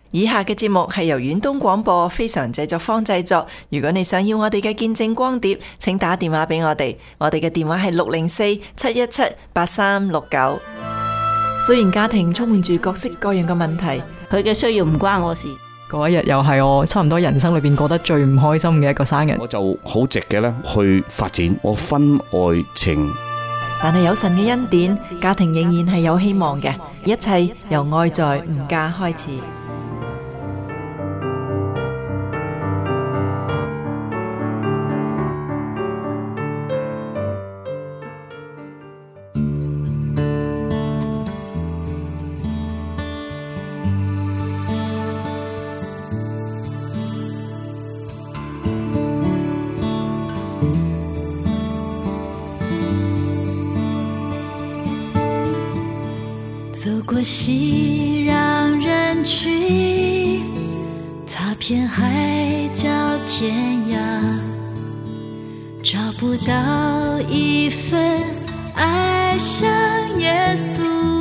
以下嘅節目係由遠東廣播非常製作坊製作。如果你想要我哋嘅見證光碟，請打電話俾我哋。我哋嘅電話係604-717-8369。雖然家庭充滿住各式各樣嘅問題， 佢嘅需要唔關我事。 嗰一日又係我差唔多人生裏邊過得最唔開心嘅一個生日， 我就好直嘅咧去發展我婚外情。 但係有神嘅恩典，家庭仍然係有希望嘅。一切由愛在吾家開始。 走過熙攘人群，踏遍海角天涯，找不到一份愛像耶穌。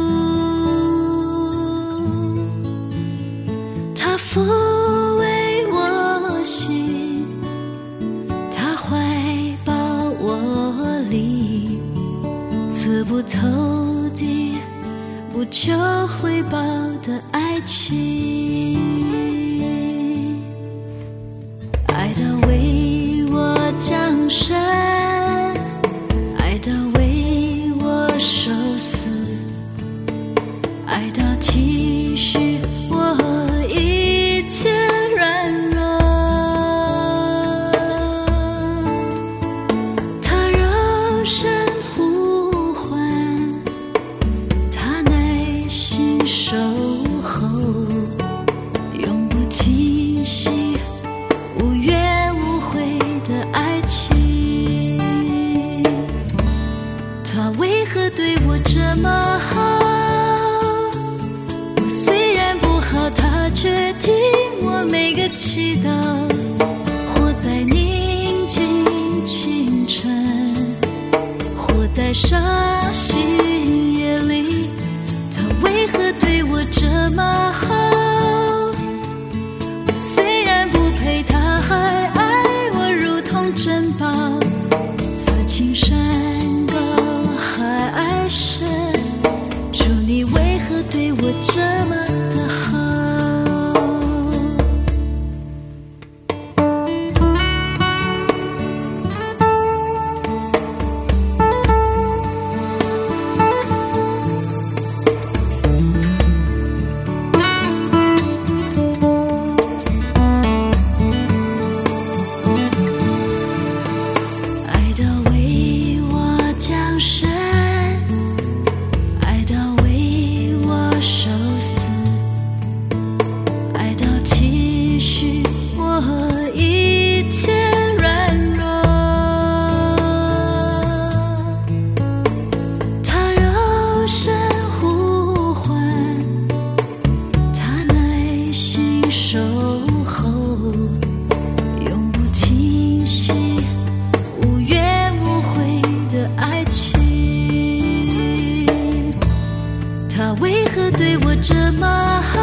他撫慰我心，他懷抱我裡，刺不透的不求回報的愛情，愛到為我降生，愛到為我受死，愛到體恤我一切軟弱。他柔聲呼喚，他耐心守候，永不停息，無怨無悔的愛情。他為何對我這麼好？我雖然不好，他卻聽我每個祈禱。活在寧靜清晨，活在傷心夜裡，他為何對我這麼好？我雖然不配，他還愛我如同珍寶。此情山高海深，主你為何對我這麼的好愛到為我降生，愛到為我受死，愛到體恤我一切軟弱。他柔聲呼喚，他耐心守候，永不停息，無怨無悔的愛情。他為何對我這麼好？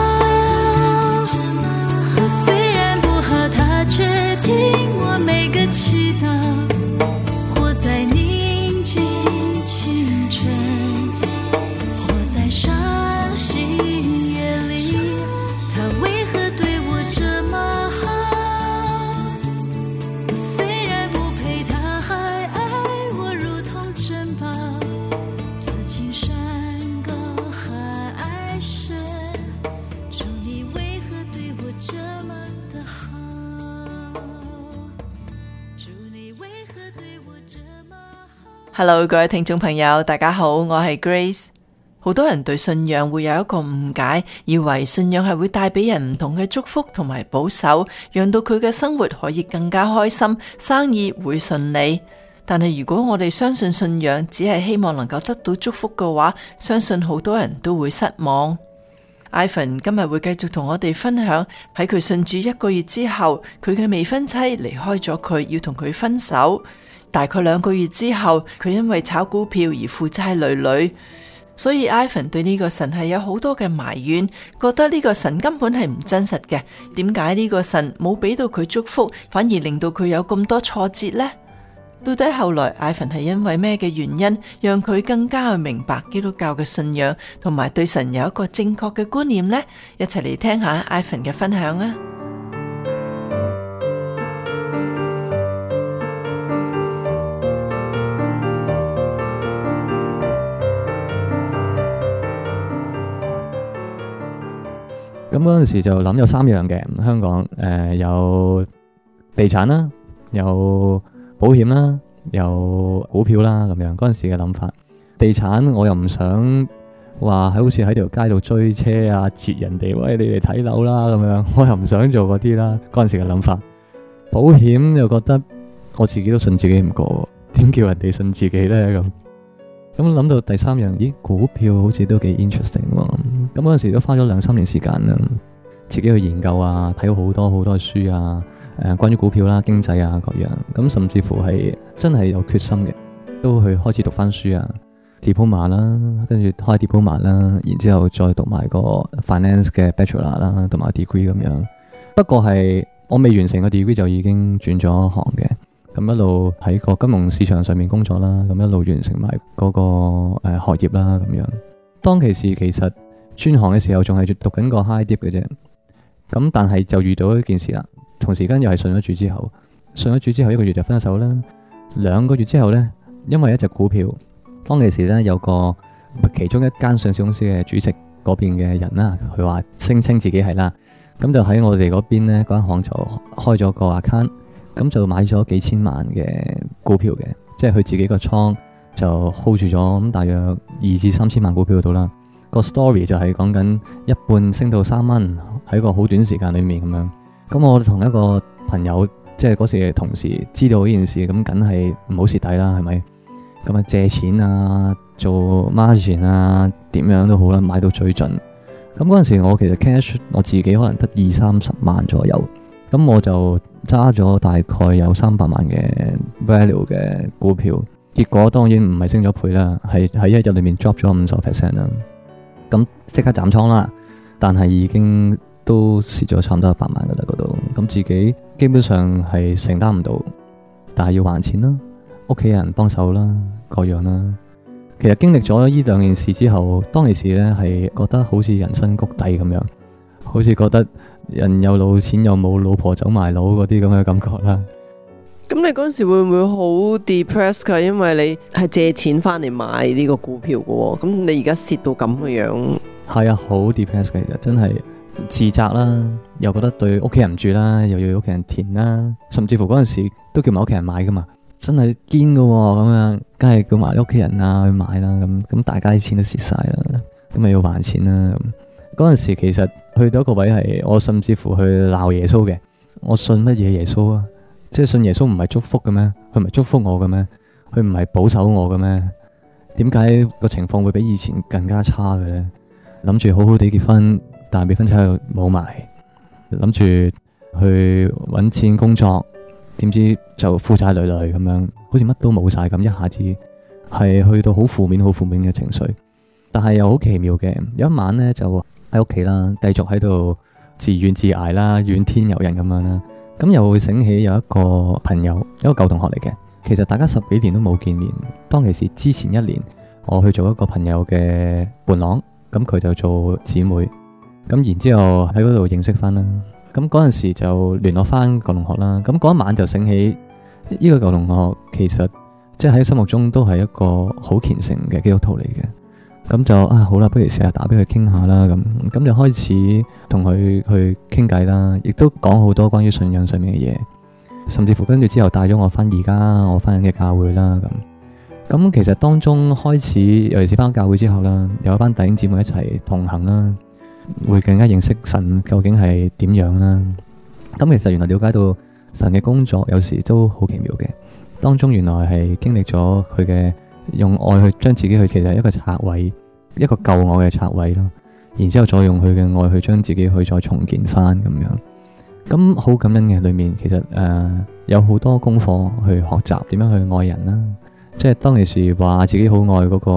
我雖然不好，他卻聽我每個祈禱。活在寧靜清晨，活在傷心夜裡，他為何對我這麼好？我雖然不配，他還愛我如同珍寶。此情山高海深，主你為何對我這麼的好？主你為何對我這麼好？ Hello， 各位聽眾朋友，大家好，我係 Grace。好多人對信仰會有一個誤解，以為信仰係會帶俾人唔同嘅祝福同埋保守，讓到佢嘅生活可以更加開心，生意會順利。但係如果我哋相信信仰只係希望能夠得到祝福嘅話，相信好多人都會失望。Ivan 今日會繼續同我哋分享喺佢信主1個月之後，佢嘅未婚妻離開咗佢，要同佢分手。大概2個月之後，佢因為炒股票而負債累累。 所以 Ivan 對呢個神係有好多嘅埋怨，覺得呢個神根本係唔真實嘅。點解呢個神冇俾到佢祝福，反而令到佢有咁多挫折呢？到底後來 Ivan 係因為咩嘅原因，讓佢更加去明白基督教嘅信仰，同埋對神有一個正確嘅觀念呢？一齊嚟聽下 Ivan 嘅分享啊！ 咁嗰陣時就諗有3樣嘅，香港有地產啦，有保險啦，有股票啦咁樣。嗰陣時嘅諗法，地產我又唔想話好似喺條街度追車啊，截人哋喂你嚟睇樓啦咁樣，我又唔想做嗰啲啦。嗰陣時嘅諗法，保險又覺得我自己都信自己唔過，點叫人哋信自己呢？咁諗到第3樣，咦，股票好似都幾 interesting 喎。咁嗰陣時都花咗2-3年時間啦，自己去研究啊，睇好多好多書啊，關於股票啦、經濟啊各樣。咁甚至乎係真係有決心嘅，都去開始讀翻書啊 ，diploma 啦，跟住開 diploma 啦，然之後再讀埋個 finance 嘅 bachelor 啦，同埋 degree 咁樣。不過係我未完成個 degree 就已經轉咗行嘅。咁一路喺個金融市場上面工作啦，咁一路完成埋嗰個學業啦咁樣。當其時其實轉行嘅時候仲係讀緊個 high dip 嘅啫，咁但係就遇到一件事啦。同時間又係信咗主之後1個月就分手啦。2個月之後呢，因為一隻股票，當其時呢有個其中一間上市公司嘅主席嗰邊嘅人啦，佢話聲稱自己係啦，咁就喺我哋嗰邊呢，嗰間行就開咗個 account。咁就買咗幾千萬嘅股票嘅，即係佢自己個倉就 hold 住咗，咁大約2至3千萬股票到啦。個 story 就係講緊一半升到3蚊，喺個好短時間裏面咁樣。咁我同一個朋友，即係嗰時嘅同事知道呢件事，咁梗係唔好蝕底啦，係咪？咁啊借錢啊，做 margin 啊，點樣都好啦，買到最盡。咁嗰陣時我其實 cash 我自己可能得20-30萬左右。咁我就揸咗大概有300萬嘅 value 嘅股票，結果當然唔係升咗倍啦，係喺1日裏面 drop 咗50% 啦。咁即刻斬倉啦，但係已經都蝕咗差唔多100萬噶啦嗰度。咁自己基本上係承擔唔到，但係要還錢啦，屋企人幫手啦，各樣啦。其實經歷咗呢2件事之後，當其時呢係覺得好似人生谷底咁樣，好似覺得人有老錢又冇老婆走埋佬嗰啲咁嘅感覺啦。 咁你嗰陣時會唔會好 depressed 㗎？因為你係借錢翻嚟買呢個股票嘅喎，咁你而家蝕到咁嘅樣。係啊，好 depressed 嘅，其實真係自責啦，又覺得對屋企人唔住啦，又要屋企人填啦，甚至乎嗰陣時都叫埋屋企人買噶嘛，真係堅㗎喎，咁樣梗係叫埋屋企人啊去買啦，咁大家啲錢都蝕晒啦，咁咪要還錢啦。嗰陣時其實去到一個位係，我甚至乎去鬧耶穌嘅。我信乜嘢耶穌啊？即係信耶穌唔係祝福嘅咩？佢唔係祝福我嘅咩？佢唔係保守我嘅咩？點解個情況會比以前更加差嘅咧？諗住好好地結婚，但係未婚妻又冇埋，諗住去搵錢工作，點知就負債累累咁樣，好似乜都冇晒咁，一下子係去到好負面嘅情緒。但係又好奇妙嘅，有一晚咧就喺屋企啦，繼續喺度自怨自艾啦，怨天尤人咁樣啦。咁又會醒起有一個朋友，一個舊同學嚟嘅。其實大家10幾年都冇見面。當其時之前1年，我去做一個朋友嘅伴郎，咁佢就做姊妹。咁然之後喺嗰度認識翻啦。咁嗰陣時就聯絡翻舊同學啦。咁嗰一晚就醒起呢個舊同學，其實即係喺心目中都係一個好虔誠嘅基督徒嚟嘅。咁就好啦，不如成日打俾佢傾下啦，咁就開始同佢去傾偈啦，亦都講好多關於信仰上面嘅嘢，甚至乎跟住之後帶咗我翻而家我翻緊嘅教會啦，咁其實當中開始，尤其是翻教會之後啦，有一班弟兄姊妹一齊同行啦，會更加認識神究竟係點樣啦。咁其實原來了解到神嘅工作有時都好奇妙嘅，當中原來係經歷咗佢嘅。用愛去將自己去，其實係一個拆毀，一個救我嘅拆毀咯。然之後再用佢嘅愛去將自己去再重建翻咁樣。咁好感恩嘅裏面，其實有好多功課去學習點樣去愛人啦。即係當其時話自己好愛嗰個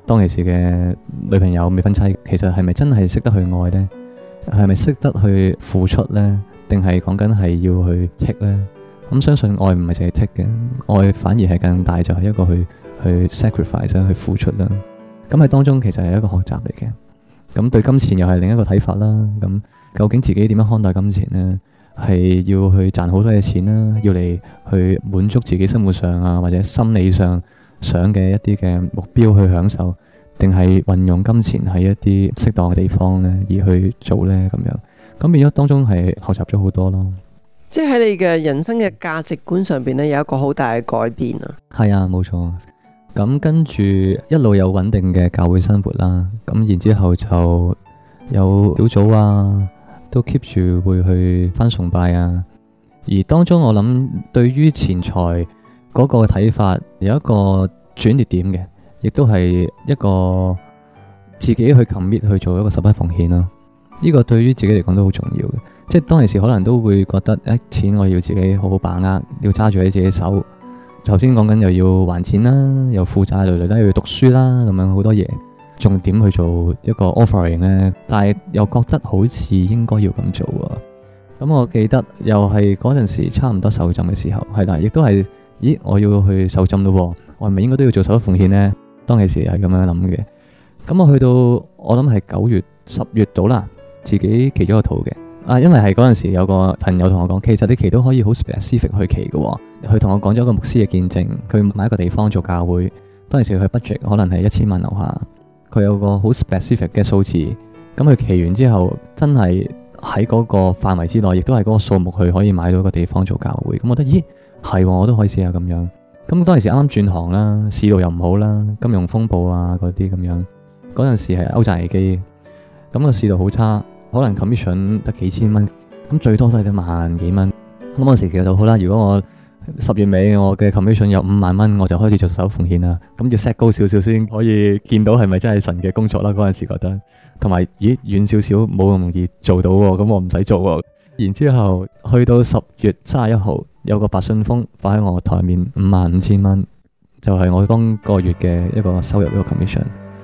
當其時嘅女朋友未婚妻，其實係咪真係識得去愛呢？係咪識得去付出呢？定係講緊係要去 take 呢？咁相信愛唔係淨係 take 嘅，愛反而係更大，就係一個去 sacrifice 去付出啦。咁喺當中其實係一個學習嚟嘅。咁對金錢又係另一個睇法啦。咁究竟自己點樣看待金錢呢？係要去賺好多嘅錢啦，要嚟去滿足自己生活上啊或者心理上想嘅一啲嘅目標去享受，定係運用金錢喺一啲適當嘅地方呢而去做呢？咁樣咁變咗當中係學習咗好多咯。 即係喺你嘅人生嘅價值觀上邊呢，有一個好大嘅改變啊。 係啊，冇錯。咁跟住一路有穩定嘅教會生活啦，咁然之後就有小組啊，都 keep 住會去返崇拜啊。而當中我諗對於錢財嗰個睇法有一個轉捩點嘅，亦都係一個自己去 commit 去做一個十一奉獻啦。呢個對於自己嚟講都好重要嘅，即係當其時可能都會覺得錢我要自己好好把握，要揸住喺自己手。頭先講緊又要還錢啦，又負債累累啦，又要讀書啦，咁樣好多嘢，重點去做一個 offering 呢，但係又覺得好似應該要咁做喎。咁我記得又係嗰陣時差唔多受浸嘅時候，係啦，亦都係，咦，我要去受浸咯，我係咪應該都要做十一奉獻呢？當其時係咁樣諗嘅。咁我去到我諗係9月、10月到啦，自己祈咗個禱嘅。因為係嗰陣時有個朋友同我講，其實你祈都可以好 specific 去祈嘅喎。佢同我講咗一個牧師嘅見證，佢買一個地方做教會，當時佢 budget 可能係1000萬樓下，佢有個好 specific 嘅數字，咁佢祈完之後真係喺嗰個範圍之內，亦都係嗰個數目，佢可以買到一個地方做教會。咁我覺得咦係，我都可以試下咁樣。咁當時啱啱轉行啦，市道又唔好啦，金融風暴啊嗰啲咁樣，嗰陣時係歐債危機，咁個市道好差。可能 commission 得幾千蚊，咁最多都係得萬幾蚊。咁嗰時其實就好啦。如果我10月尾我嘅 commission 有5萬蚊，我就開始做十一奉獻啦。咁要 set 高少少先可以見到係咪真係神嘅工作啦。嗰陣時覺得，同埋咦遠少少冇咁容易做到喎，咁我唔使做喎。然之後去到10月31號有個白信封擺喺我台面，55000蚊，就係我當個月嘅一個收入一個 commission。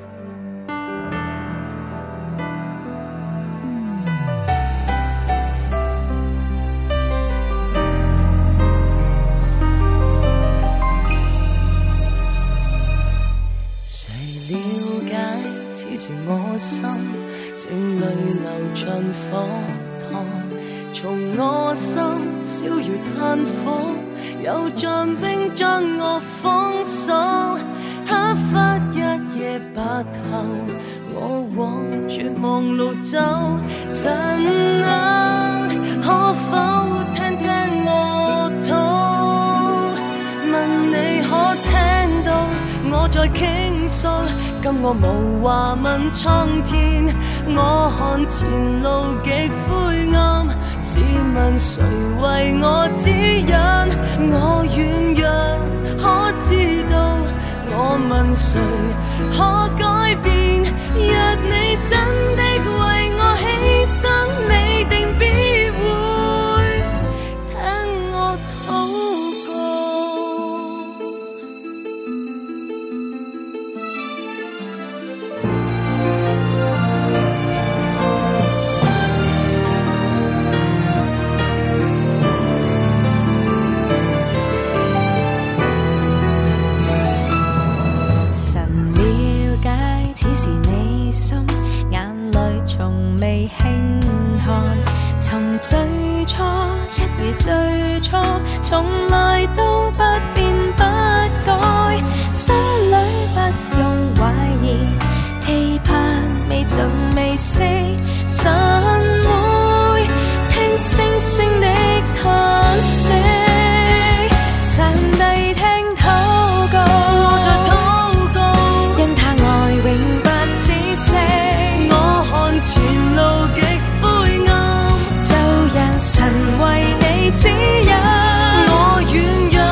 此時我心正淚流像火燙，從我心燒如炭火，又像冰將我封鎖。黑發一夜白頭，我往絕望路走。神啊，可否聽聽我禱？問你可聽到我在傾訴？今我無話問蒼天，我看前路極灰暗，試問誰為我指引？我軟弱可知道？我問誰可改變？若你真的為我犧牲，你定必會聽我禱告。最初一如最初，從來都不變不改，心裏不用懷疑，期盼未盡未息，神會聽星星的嘆息。上帝聽禱告，我在禱告，因他愛永不止息。我看前路極灰暗，神為你指引，我軟弱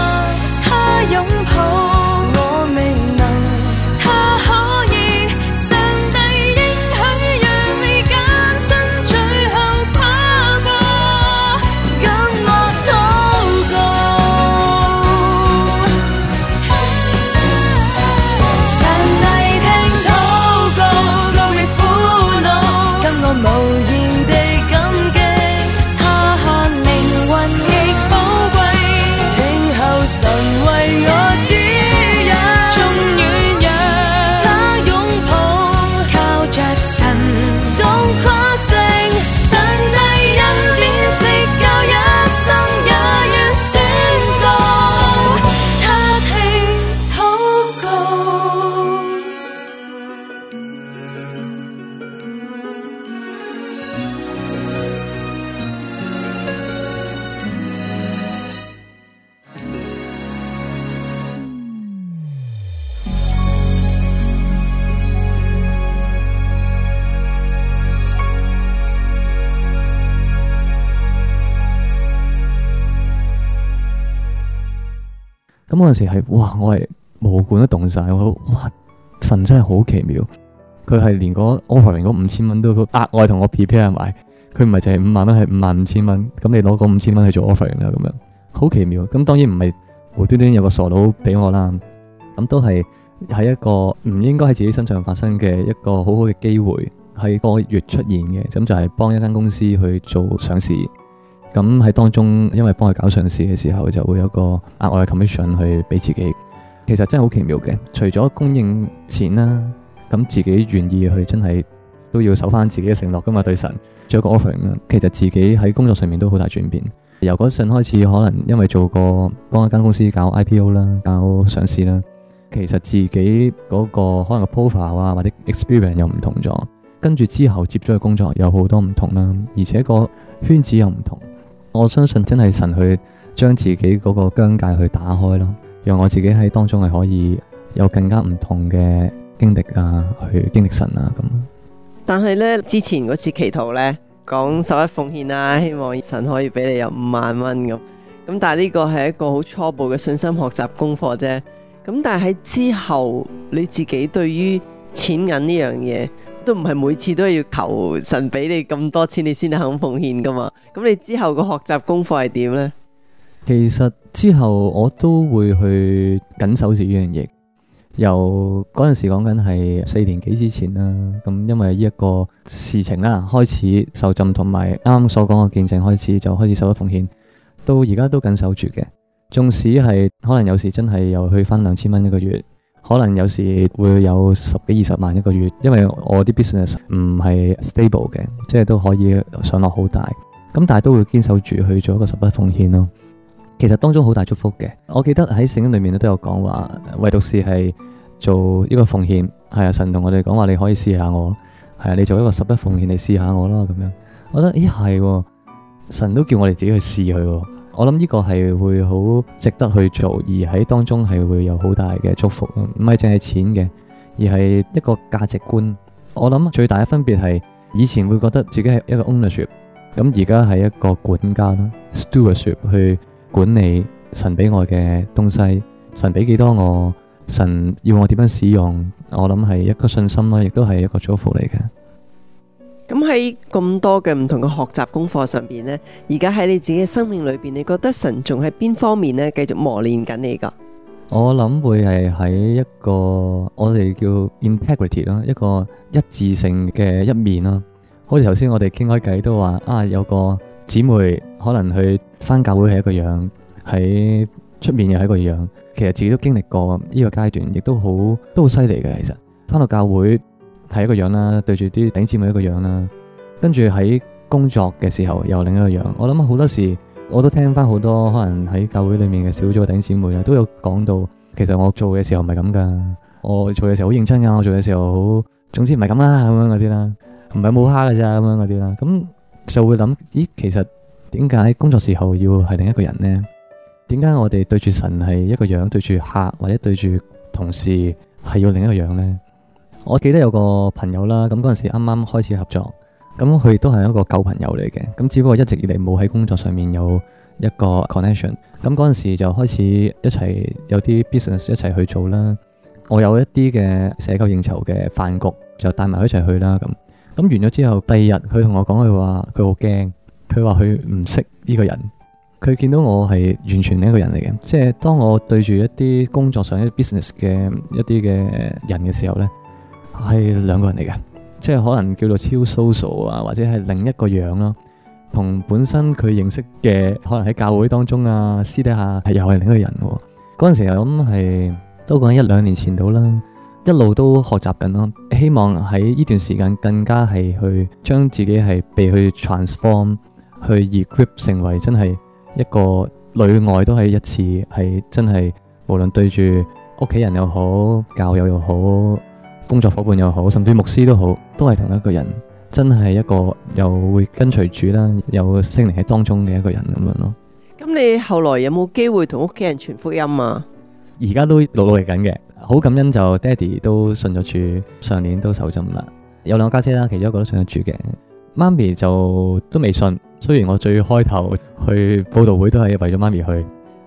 咁嗰陣時係哇，我係毛管都凍晒，我哇神真係好奇妙，佢係連嗰 offering 嗰5000蚊都額外同我 prepare 埋，佢唔係淨係5萬蚊，係55000蚊，咁你攞嗰5000蚊去做 offering 啦，咁樣好奇妙。咁當然唔係無端端有個傻佬俾我啦，咁都係喺一個唔應該喺自己身上發生嘅一個好好嘅機會，喺個月出現嘅，咁就係幫一間公司去做上市。咁喺當中，因為幫佢搞上市嘅時候，就會有一個額外嘅 commission 去俾自己。其實真係好奇妙嘅，除咗供應錢啦，咁自己願意去真係都要守翻自己嘅承諾噶嘛，對神做一個 offering 啦。其實自己喺工作上面都好大轉變。由嗰陣開始，可能因為做過幫一間公司搞 IPO 啦，搞上市啦，其實自己嗰個可能個 profile 啊或者 experience 又唔同咗。跟住之後接咗嘅工作有好多唔同啦，而且個圈子又唔同。我相信真係神去將自己嗰個疆界去打開咯，讓我自己喺當中係可以有更加唔同嘅經歷啊，去經歷神啊咁。 但係呢，之前嗰次祈禱呢，講11奉獻啊，希望神可以俾你有5萬蚊咁。咁但係呢個係一個好初步嘅信心學習功課啫。咁但係喺之後你自己對於錢銀呢樣嘢，都唔係每次都要求神俾你咁多錢你先肯奉獻噶嘛。咁你之後個學習功課係點呢？ 其實之後我都會去緊守住呢樣嘢。由嗰陣時講緊係4年幾之前啦，咁因為呢一個事情啦，開始受浸同埋啱啱所講嘅見證開始就開始守咗奉獻，到而家都緊守住嘅。縱使係可能有時真係又去翻2000蚊一個月。可能有時會有10幾20萬一個月，因為我啲 business 唔係 stable 嘅，即係都可以上落好大。咁但係都會堅守住去做一個11奉獻咯。其實當中好大祝福嘅。我記得喺聖經裏面都有講話，唯獨是係做呢個奉獻，係啊，神同我哋講話，你可以試下我，係啊，你做一個11奉獻，你試下我咯咁樣。我覺得咦係，神都叫我哋自己去試佢。我諗呢個係會好值得去做，而喺當中係會有好大嘅祝福，唔係淨係錢嘅，而係一個價值觀。我諗最大嘅分別係以前會覺得自己係一個 ownership， 咁而家係一個管家啦 ，stewardship 去管理神俾我嘅東西，神俾幾多我，神要我點樣使用，我諗係一個信心啦，亦都係一個祝福嚟嘅。 咁喺咁多嘅唔同嘅學習功課上邊呢，而家喺你自己嘅生命裏邊，你覺得神仲喺邊方面呢繼續磨練緊你噶？ 我諗會係喺一個我哋叫 integrity 啦，一個一致性嘅一面啦。好似頭先我哋傾開偈都話啊，有個姊妹可能去返教會係一個樣，喺出面又係一個樣。其實自己都經歷過呢個階段，亦都好犀利嘅。其實返到教會係一個樣啦，對住啲弟兄姊妹一個樣啦，跟住喺工作嘅時候又另一個樣。我諗好多時我都聽翻好多可能喺教會裏面嘅小組弟兄姊妹啦，都有講到，其實我做嘅時候唔係咁噶，我做嘅時候好認真噶，我做嘅時候好，總之唔係咁啦，咁樣嗰啲啦，唔係冇蝦噶咋，咁樣嗰啲啦，咁就會諗，咦，其實點解工作時候要係另一個人呢？點解我哋對住神係一個樣，對住客或者對住同事係要另一個樣呢？我記得有個朋友啦，咁嗰陣時啱啱開始合作，咁佢都係一個舊朋友嚟嘅，咁只不過一直以嚟冇喺工作上面有一個 connection，咁嗰陣時就開始一齊有啲 business 一齊去做啦。我有一啲嘅社交應酬嘅飯局，就帶埋佢一齊去啦。咁完咗之後，第二日佢同我講，佢話佢好驚，佢話佢唔識呢個人，佢見到我係完全另一個人嚟嘅。即係當我對住一啲工作上一啲 business 嘅一啲嘅人嘅時候呢，係兩個人嚟嘅，即係可能叫做超 social 啊，或者係另一個樣咯，同本身佢認識嘅可能喺教會當中啊，私底下係又係另一個人喎。嗰陣時我諗係都講1-2年前到啦，一路都學習緊咯，希望喺呢段時間更加係去將自己係被去 transform， 去 equip 成為真係一個裏外都係一致，係真係無論對住屋企人又好，教友又好，工作夥伴又好，甚至牧師都好，都係同一個人，真係一個又會跟隨主啦，有聖靈喺當中嘅一個人咁樣咯。 咁你後來有冇機會同屋企人傳福音啊？ 而家都努力緊嘅，好感恩就爹哋都信咗主，上年都受浸啦。有兩個家姐啦，其中一個都信咗主嘅，媽咪就都未信。雖然我最開頭去佈道會都係為咗媽咪去，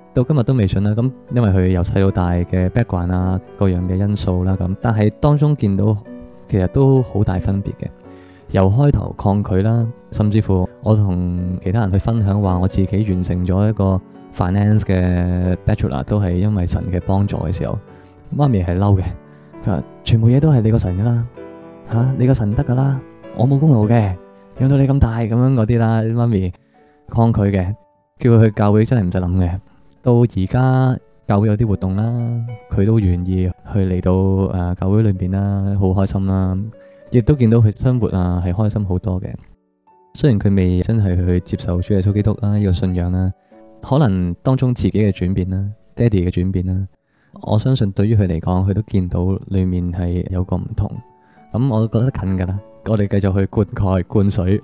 到今日都未信啦。咁因為佢由細到大嘅 background 啊，各樣嘅因素啦，咁但係當中見到其實都好大分別嘅。由開頭抗拒啦，甚至乎我同其他人去分享話我自己完成咗一個 finance 嘅 bachelor 都係因為神嘅幫助嘅時候，媽咪係嬲嘅，佢話全部嘢都係你個神噶啦，你個神得噶啦，我冇功勞嘅，養到你咁大咁樣嗰啲啦，媽咪抗拒嘅，叫佢去教會真係唔使諗嘅。到而家教會有啲活動啦，佢都願意去嚟到教會裏邊啦，好開心啦。亦都見到佢生活係開心好多嘅。雖然佢未真係去接受主耶穌基督啦呢個信仰啦，可能當中自己嘅轉變啦，爹哋嘅轉變啦，我相信對於佢嚟講，佢都見到裏面係有個唔同。咁我覺得近噶啦，我哋繼續去灌溉灌水。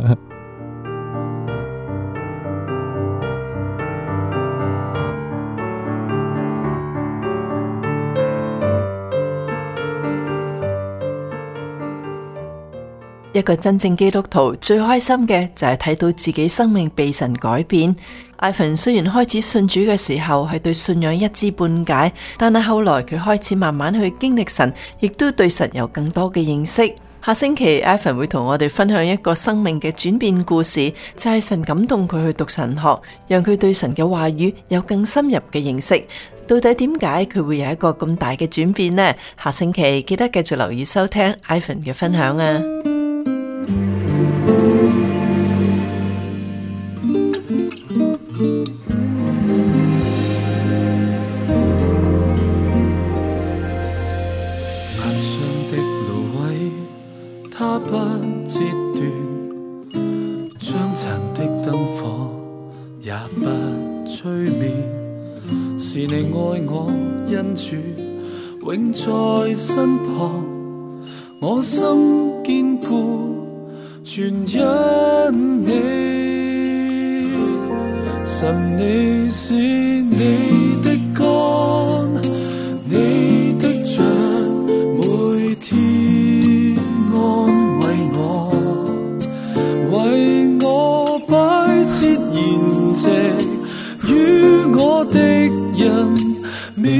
一個真正基督徒最開心嘅就係睇到自己生命被神改變。Ivan 雖然開始信主嘅時候係對信仰一知半解，但係後來佢開始慢慢去經歷神，亦都對神有更多嘅認識。下星期 Ivan 會同我哋分享一個生命嘅轉變故事，就係神感動佢去讀神學，讓佢對神嘅話語有更深入嘅認識。到底點解佢會有一個咁大嘅轉變呢？下星期記得繼續留意收聽 Ivan 嘅分享啊！ 壓傷的蘆葦，它不折斷；將殘的燈火，也不吹滅。是你愛我，因主永在身旁，我心堅固，全因你。神，你是你的竿，你的杖，每天安慰我，為我擺設筵席於我敵人面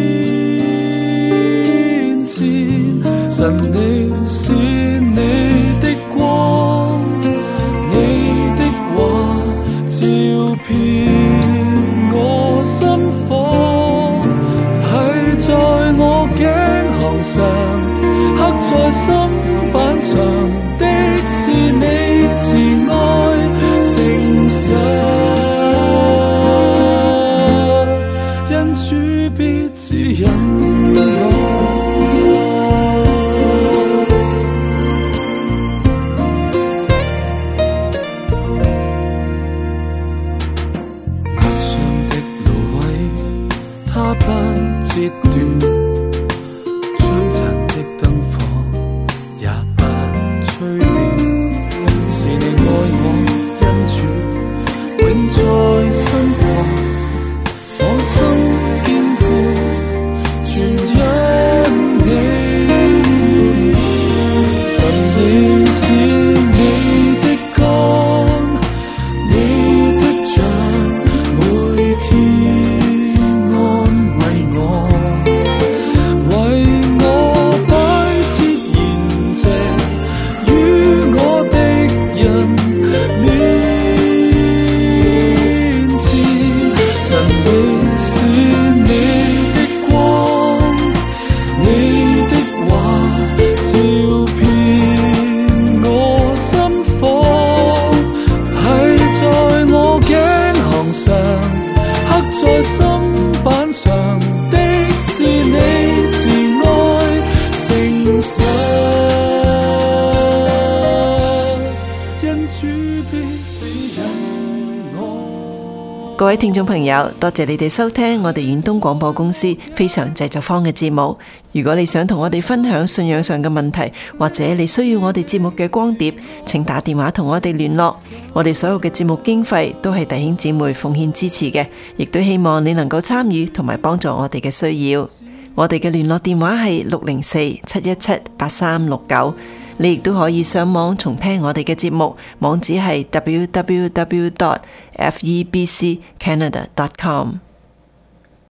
前。神，你是你的光，你的話照遍我心房，係在我頸項上，刻在心板上的是你慈愛誠實，因主必指引我。不折斷，將殘的燈火也不吹滅。是你愛我，因主永在身旁，我心堅固，全因你。神，你是你的竿，你的杖，每天在心板上的是你慈愛誠實，因主必指引我。 各位聽眾朋友，多謝你哋收聽我哋遠東廣播公司非常製作坊嘅節目。如果你想同我哋分享信仰上嘅問題，或者你需要我哋節目嘅光碟，請打電話同我哋聯絡。我哋所有嘅節目經費都係弟兄姊妹奉獻支持嘅，亦都希望你能夠參與同埋幫助我哋嘅需要。我哋嘅聯絡電話係604-717-8369。你亦都可以上網重聽我哋嘅節目，網址係www.febccanada.com。